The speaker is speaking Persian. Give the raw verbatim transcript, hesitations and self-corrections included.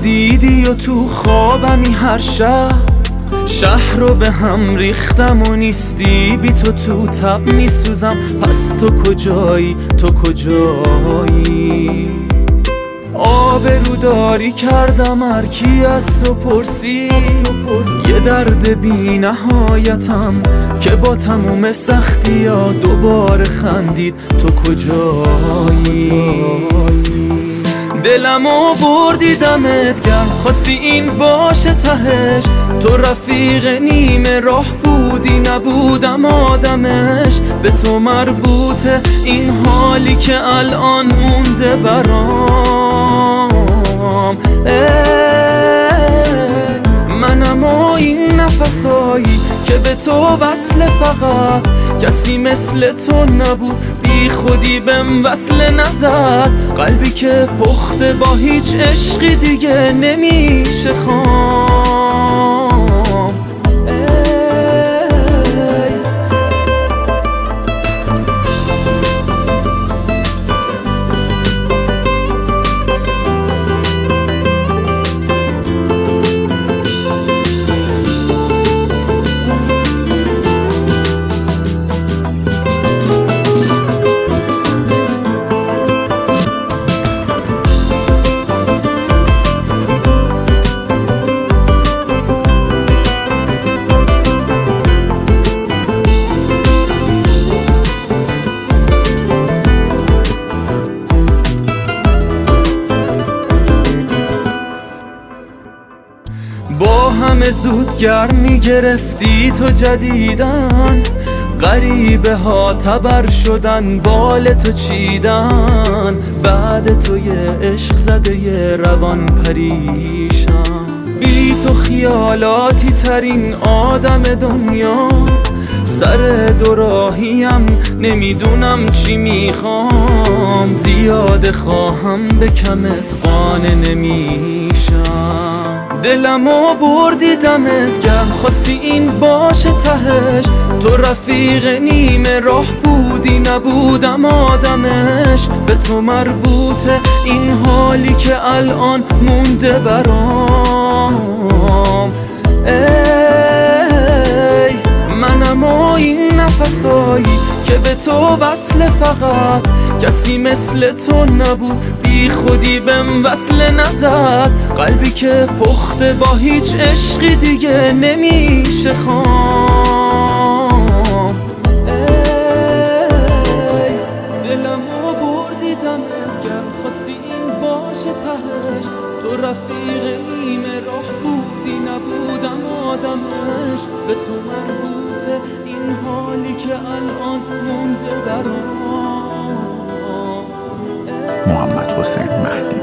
دیدی و تو خوابمی هر شب شهر رو به هم ریختم و نیستی، بی تو تو تب میسوزم. پس تو کجایی، تو کجایی؟ آبروداری کردم هر کی از تو پرسی، یه درد بی نهایتم که با تموم سختی ها دوباره خندید. تو کجایی؟ دلمو بردی دمت گرم، خواستی این باشه تهش. تو رفیق نیمه راه بودی، نبودم آدمش. به تو مربوطه این حالی که الان مونده برام. منم و این نفسایی که به تو وصل، فقط کسی مثل تو نبود. بی خودی بهم وصل نزد، قلبی که پخته با هیچ عشقی دیگه نمیشه خام. با همه زود گرم میگرفتی تو جدیدن، غریبه ها تبر شدن بال تو چیدن. بعد تو یه عشق زده یه روان پریشان، بی تو خیالاتی ترین آدم دنیا. سر دوراهیم نمیدونم چی میخوام، زیاد خواهم به کمت قانع نمیشم. دلمو بردی دمت گرم، خواستی این باشه تهش. تو رفیق نیمه راه بودی، نبودم آدمش. به تو مربوطه این حالی که الان مونده برام. ای منم و این نفسایی که به تو وصل، فقط کسی مثل تو نبود. بی خودی بهم وصل نزد، قلبی که پخته با هیچ عشقی دیگه نمیشه خام. ای دلمو بردی دمت گرم، خواستی این باشه تهش. تو رفیق نیمه راه بودی، نبودم آدمش. به تو مربوطه این حالی که الان مونده برام. محمد حسین مهدی.